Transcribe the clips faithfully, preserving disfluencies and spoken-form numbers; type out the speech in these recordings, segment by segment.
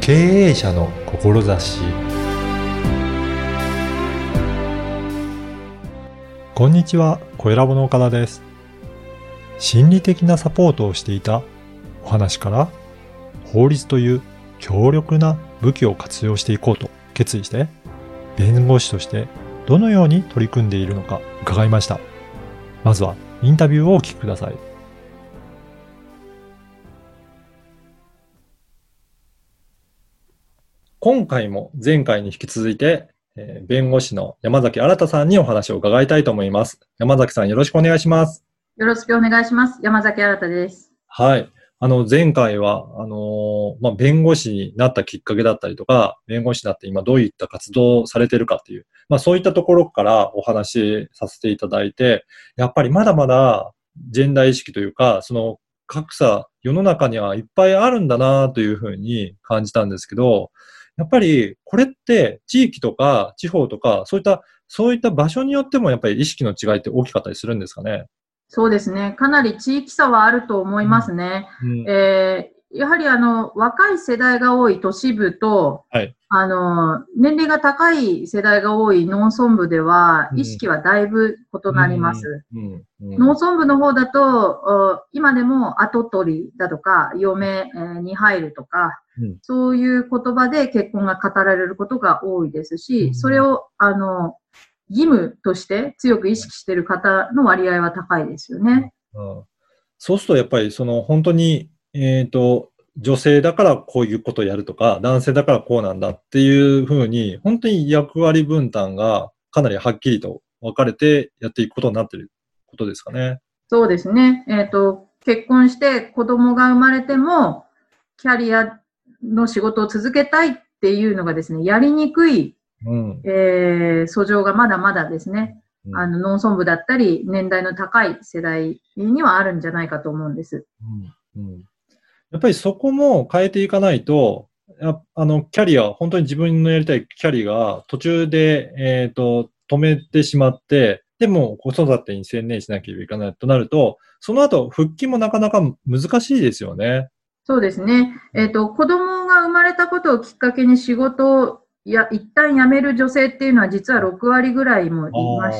経営者の志。こんにちは、小ラボの岡田です。心理的なサポートをしていたお話から、法律という強力な武器を活用していこうと決意して、弁護士としてどのように取り組んでいるのか伺いました。まずはインタビューをお聞きください。今回も前回に引き続いて、えー、弁護士の山崎新さんにお話を伺いたいと思います。山崎さん、よろしくお願いします。 よろしくお願いします。山崎新です。 はい。あの、前回は、あのー、まあ、弁護士になったきっかけだったりとか、弁護士になって今どういった活動をされているかっていう、まあ、そういったところからお話しさせていただいて、やっぱりまだまだジェンダー意識というか、その格差、世の中にはいっぱいあるんだなというふうに感じたんですけど、やっぱりこれって地域とか地方とか、そういった、そういった場所によってもやっぱり意識の違いって大きかったりするんですかね。 そうですね。かなり地域差はあると思いますね。うんうん、えー、やはりあの、若い世代が多い都市部と、はい、あの、年齢が高い世代が多い農村部では、意識はだいぶ異なります。農村部の方だと、今でも跡取りだとか、嫁に入るとか、うん、そういう言葉で結婚が語られることが多いですし、それを、あの、義務として強く意識している方の割合は高いですよね。 うん、そうするとやっぱりその本当に、えっと、女性だからこういうことをやるとか、男性だからこうなんだっていうふうに、本当に役割分担がかなりはっきりと分かれてやっていくことになっていることですかね。 そうですね。えっと、結婚して子供が生まれても、キャリアの仕事を続けたいっていうのがですね、やりにくい、うんえー、訴状がまだまだですね、うん、あの農村部だったり、年代の高い世代にはあるんじゃないかと思うんです。 うんうん、やっぱりそこも変えていかないと、ああのキャリア、本当に自分のやりたいキャリアが途中で、えーと、止めてしまって、でも子育てに専念しなければいけないとなると、その後復帰もなかなか難しいですよね。 そうですね。えっと、子供が生まれたことをきっかけに仕事をや一旦辞める女性っていうのは実はろくわりぐらいもいまして、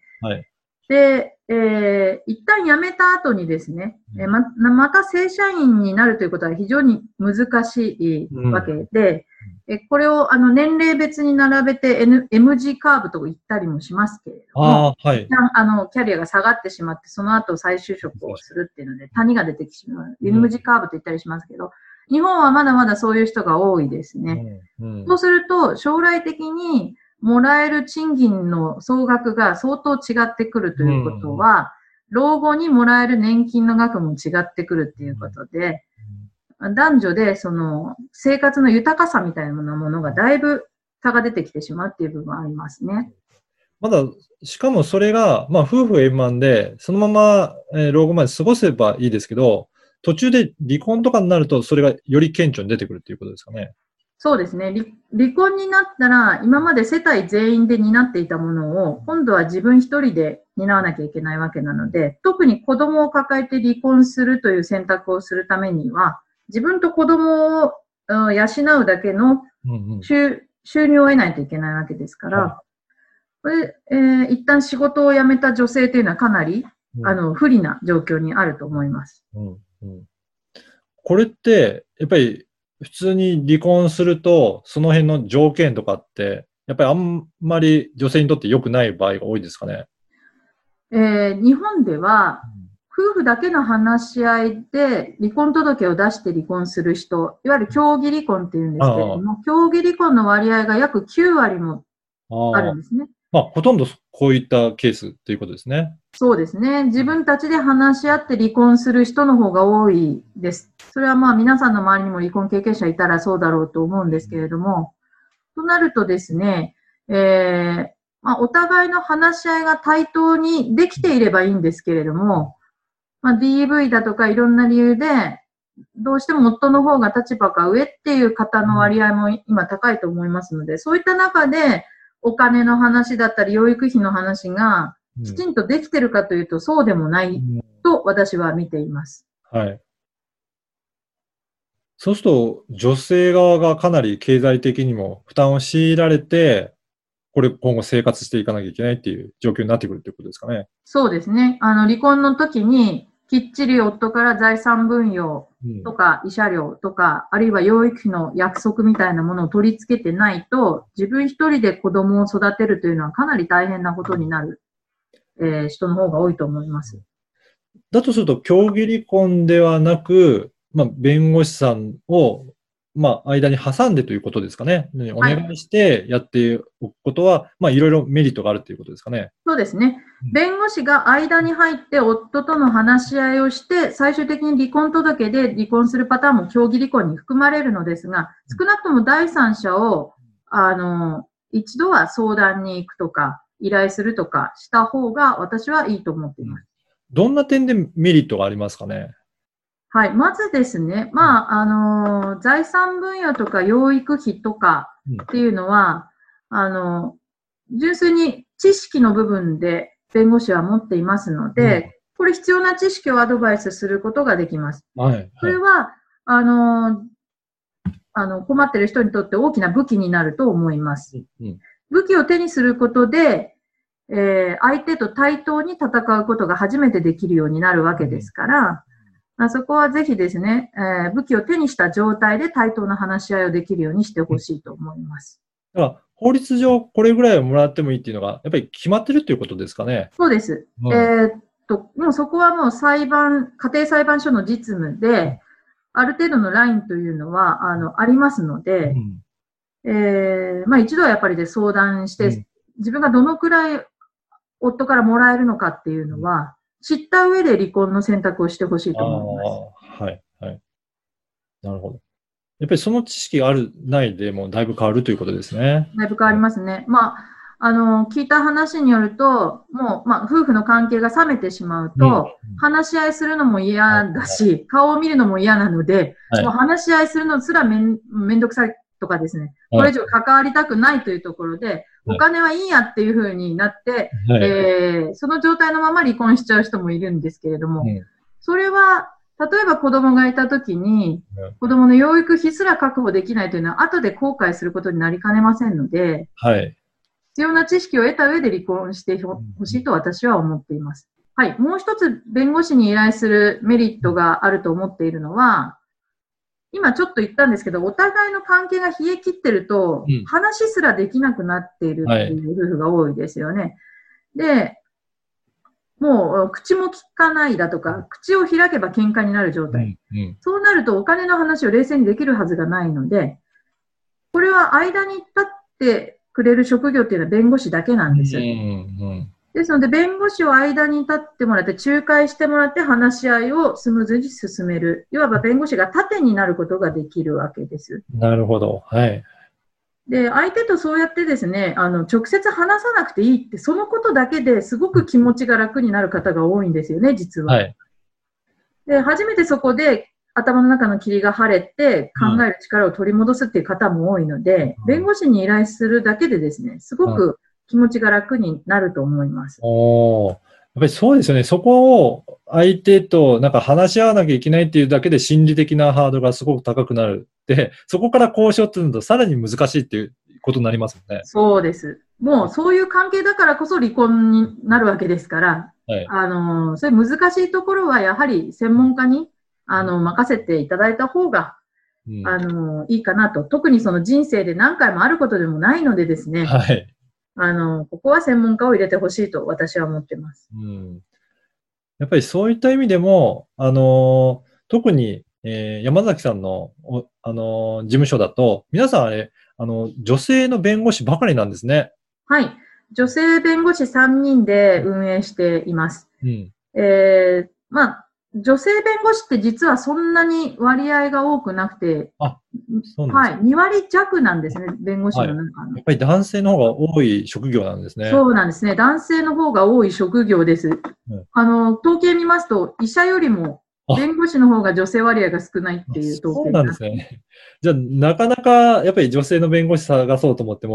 はい、で、えー、一旦辞めた後にですね、うん、ま, また正社員になるということは非常に難しいわけで、うん、えこれをあの年齢別に並べて、N、エム 字カーブと言ったりもしますけれども、あ、はい、一旦あのキャリアが下がってしまって、その後再就職をするっていうので、谷が出てきてしまう。エム 字カーブと言ったりしますけど、日本はまだまだそういう人が多いですね。うんうん、そうすると、将来的にもらえる賃金の総額が相当違ってくるということは、うん、老後にもらえる年金の額も違ってくるっていうことで、うん、男女でその生活の豊かさみたいなものがだいぶ差が出てきてしまうっていう部分はありますね。 まだ、しかもそれが、まあ夫婦円満で、そのまま、えー、老後まで過ごせばいいですけど、途中で離婚とかになると、それがより顕著に出てくるっていうことですかね。 そうですね。離婚になったら、今まで世帯全員で担っていたものを、今度は自分一人で担わなきゃいけないわけなので、特に子供を抱えて離婚するという選択をするためには、自分と子供を養うだけの 収,、うんうん、収入を得ないといけないわけですから、はい、これえー、一旦仕事を辞めた女性というのはかなり、うん、あの不利な状況にあると思います。 うんうん、これって、やっぱり、普通に離婚すると、その辺の条件とかって、やっぱりあんまり女性にとって良くない場合が多いですかね。 えー、日本では、夫婦だけの話し合いで離婚届を出して離婚する人、いわゆる協議離婚っていうんですけれども、協議離婚の割合が約きゅうわりもあるんですね。 まあ、ほとんどこういったケースっていうことですね。 そうですね。自分たちで話し合って離婚する人の方が多いです。それはまあ皆さんの周りにも離婚経験者いたらそうだろうと思うんですけれども、となるとですね、えーまあ、お互いの話し合いが対等にできていればいいんですけれども、まあ、ディーブイ だとかいろんな理由で、どうしても夫の方が立場が上っていう方の割合も今高いと思いますので、そういった中でお金の話だったり養育費の話がきちんとできてるかというとそうでもないと私は見ています。 はい。 そうすると、女性側がかなり経済的にも負担を強いられて、これ今後生活していかなきゃいけないっていう状況になってくるということですかね。 そうですね。あの、離婚の時に、きっちり夫から財産分与とか慰謝料とか、うん、あるいは養育費の約束みたいなものを取り付けてないと、自分一人で子供を育てるというのはかなり大変なことになる、えー、人の方が多いと思います。 だとすると、協議離婚ではなく、まあ、弁護士さんを、まあ、間に挟んでということですかね。お願いしてやっておくことは、はい、まあ、いろいろメリットがあるということですかね。 そうですね。弁護士が間に入って夫との話し合いをして、最終的に離婚届で離婚するパターンも協議離婚に含まれるのですが、少なくとも第三者を、あの、一度は相談に行くとか、依頼するとかした方が私はいいと思っています。 どんな点でメリットがありますかね。 はい。まずですね、まあ、あの、財産分与とか養育費とかっていうのは、うん、あの、純粋に知識の部分で弁護士は持っていますので、うん、これ必要な知識をアドバイスすることができます。はいはい、それは、あの、あの、困っている人にとって大きな武器になると思います。うん、武器を手にすることで、えー、相手と対等に戦うことが初めてできるようになるわけですから、うん、そこはぜひですね、えー、武器を手にした状態で対等な話し合いをできるようにしてほしいと思います。 だから法律上これぐらいをもらってもいいっていうのが、やっぱり決まってるっていうことですかね。 そうです。うん、えー、っと、もうそこはもう裁判、家庭裁判所の実務で、うん、ある程度のラインというのは、あの、ありますので、うん、えー、まあ一度はやっぱりで相談して、うん、自分がどのくらい夫からもらえるのかっていうのは、知った上で離婚の選択をしてほしいと思います。 はい、はい。なるほど。やっぱりその知識がある、ないでもだいぶ変わるということですね。 だいぶ変わりますね。まあ、あの、聞いた話によると、もう、まあ、夫婦の関係が冷めてしまうと、うん、話し合いするのも嫌だし、はい、顔を見るのも嫌なので、はい、もう話し合いするのすらめん、めんどくさいとかですね、これ以上関わりたくないというところで、お金はいいやっていう風になって、はい、えー、その状態のまま離婚しちゃう人もいるんですけれども、うん、それは、例えば子供がいたときに、子供の養育費すら確保できないというのは、後で後悔することになりかねませんので、はい、必要な知識を得た上で離婚してほしいと私は思っています。はい。もう一つ弁護士に依頼するメリットがあると思っているのは、今ちょっと言ったんですけど、お互いの関係が冷え切ってると、うん、話すらできなくなっているっていう夫婦が多いですよね。はい、で、もう口も聞かないだとか、口を開けば喧嘩になる状態。うんうん、そうなるとお金の話を冷静にできるはずがないので、これは間に立ってくれる職業っていうのは弁護士だけなんです。うんうん、ですので、弁護士を間に立ってもらって、仲介してもらって話し合いをスムーズに進める。いわば弁護士が盾になることができるわけです。 なるほど。はい。 で、相手とそうやってですね、あの、直接話さなくていいって、そのことだけですごく気持ちが楽になる方が多いんですよね、実は。はい。で、初めてそこで頭の中の霧が晴れて考える力を取り戻すっていう方も多いので、うん、弁護士に依頼するだけでですね、すごく気持ちが楽になると思います。 うん、おー。やっぱりそうですよね。そこを相手となんか話し合わなきゃいけないっていうだけで心理的なハードルがすごく高くなる。で、そこから交渉っていうのとさらに難しいっていうことになりますよね。 そうです。もうそういう関係だからこそ離婚になるわけですから、はい、あの、そういう難しいところはやはり専門家にあの任せていただいた方が、うん、あの、いいかなと。特にその人生で何回もあることでもないのでですね。はい。あの、ここは専門家を入れてほしいと私は思ってます。 うん。やっぱりそういった意味でも、あの、特に、えー、山崎さんの、あの、事務所だと、皆さんあれ、あの、女性の弁護士ばかりなんですね。 はい。女性弁護士さんにんで運営しています。うん、えー、まあ、女性弁護士って実はそんなに割合が多くなくて、あ、そうなんですか。はい。に割弱なんですね、弁護士の中の、はい。 やっぱり男性の方が多い職業なんですね。 そうなんですね。男性の方が多い職業です。うん、あの、統計見ますと、医者よりも弁護士の方が女性割合が少ないっていう統計。 そうなんですね。じゃあ、なかなかやっぱり女性の弁護士探そうと思っても、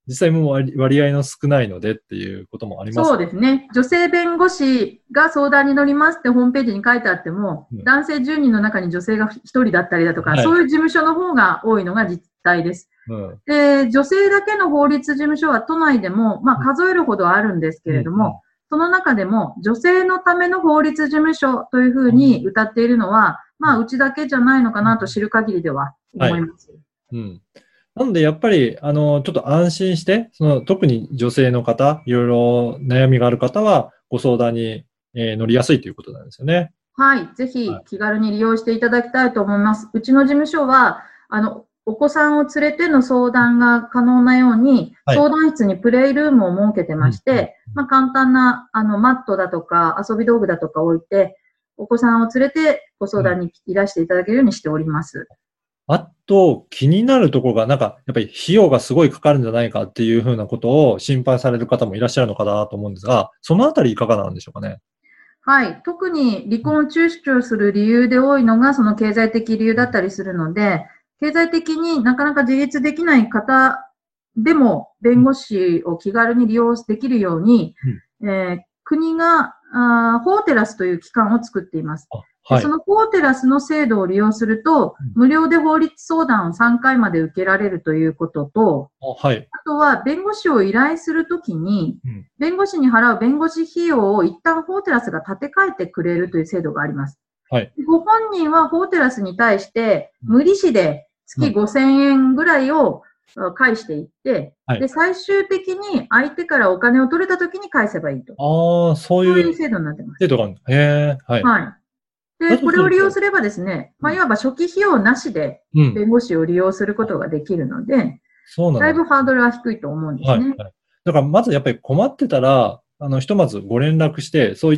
実際も割割合の少ないのでっていうこともあります。 そうですね。女性弁護士が相談に乗りますってホームページに書いてあっても、うん、男性じゅうにんの中に女性がひとりだったりだとか、はい、そういう事務所の方が多いのが実態です。うん、で、女性だけの法律事務所は都内でも、まあ、数えるほどあるんですけれども、うんうん、その中でも女性のための法律事務所というふうに歌っているのは、まあ、うちだけじゃないのかなと知る限りでは思います。はい、うん、 なので、やっぱり、あの、ちょっと安心して、その、特に女性の方、いろいろ悩みがある方は、ご相談に、えー、乗りやすいということなんですよね。 はい。ぜひ、気軽に利用していただきたいと思います。うちの事務所は、あの、お子さんを連れての相談が可能なように、はい、相談室にプレイルームを設けてまして、うん、まあ、簡単な、あの、マットだとか、遊び道具だとか置いて、お子さんを連れてご相談にいらしていただけるようにしております。 あと、気になるところが、なんか、やっぱり費用がすごいかかるんじゃないかっていうふうなことを心配される方もいらっしゃるのかなと思うんですが、そのあたりいかがなんでしょうかね。 はい。特に離婚を躊躇する理由で多いのが、その経済的理由だったりするので、経済的になかなか自立できない方でも、弁護士を気軽に利用できるように、うん、えー、国があ法テラスという機関を作っています。はい、その法テラスの制度を利用すると、うん、無料で法律相談をさんかいまで受けられるということと、 あ、はい、 あとは弁護士を依頼するときに、うん、弁護士に払う弁護士費用を一旦法テラスが立て替えてくれるという制度があります。はい、ご本人は法テラスに対して無利子で月ごせんえんぐらいを返していって、はい、で、最終的に相手からお金を取れたときに返せばいいと。 ああ、そういう。 そういう制度になってます。 制度があるんだ。へえ、はい。 はい。で、これを利用すればですね、まあ、いわば初期費用なしで弁護士を利用することができるので、うん、そうなんだ。だいぶハードルは低いと思うんですね。はいはい、 だからまずやっぱり困ってたら、あの、ひとまずご連絡して、そういった、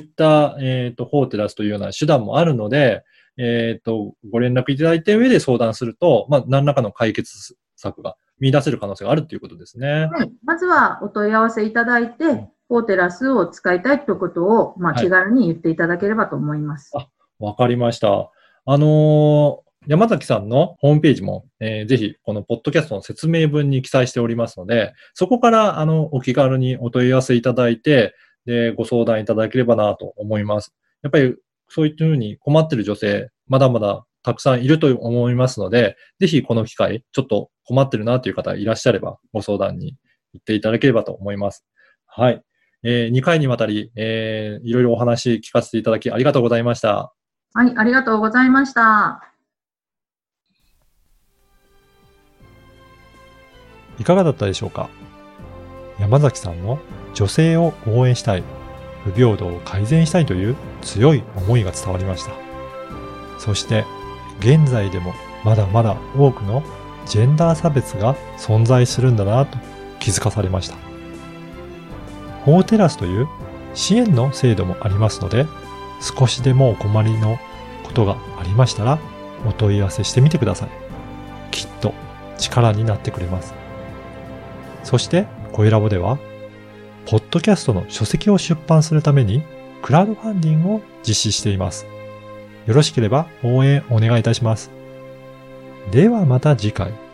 えっと、法テラスというような手段もあるので、えっと、ご連絡いただいた上で相談すると、まあ、何らかの解決策が見出せる可能性があるということですね。 はい。まずはお問い合わせいただいて、うん、法テラスを使いたいということを、まあ、気軽に言っていただければと思います。 はい、あ、わかりました。あのー、山崎さんのホームページも、えー、ぜひ、このポッドキャストの説明文に記載しておりますので、そこから、あの、お気軽にお問い合わせいただいて、で、ご相談いただければなと思います。やっぱり、そういったふうに困っている女性、まだまだたくさんいると思いますので、ぜひこの機会、ちょっと困ってるなという方いらっしゃれば、ご相談に行っていただければと思います。はい。えー、にかいにわたり、えー、いろいろお話聞かせていただきありがとうございました。 はい、ありがとうございました。 いかがだったでしょうか。山崎さんの女性を応援したい、不平等を改善したいという強い思いが伝わりました。そして現在でもまだまだ多くのジェンダー差別が存在するんだなと気づかされました。法テラスという支援の制度もありますので、少しでもお困りのことがありましたらお問い合わせしてみてください。きっと力になってくれます。そして声ラボではポッドキャストの書籍を出版するためにクラウドファンディングを実施しています。よろしければ応援お願いいたします。ではまた次回。